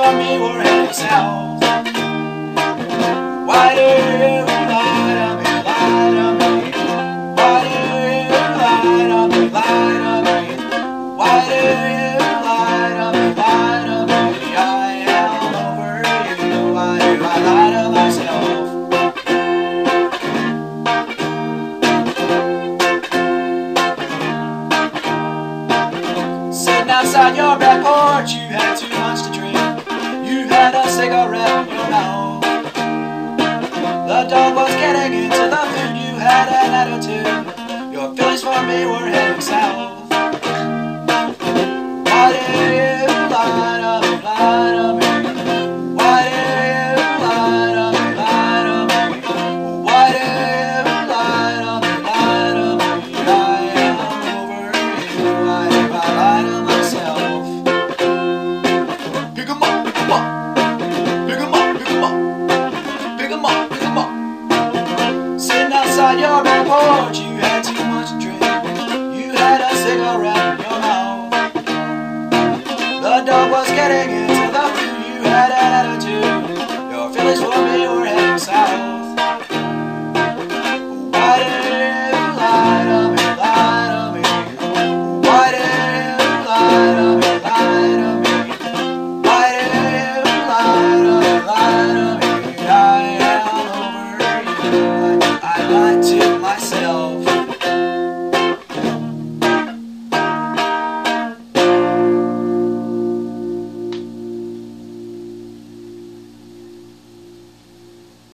for me were heading south. Why do you lie to me, lie to me? Why do you lie to me, lie to me? Why do you lie to me, lie to me? I am over you. Why do I lie to myself? Sitting outside your back porch, you had too much to drink. You had a cigarette in your mouth. The dog was getting into the food. You had an attitude. Your feelings for me were heading south.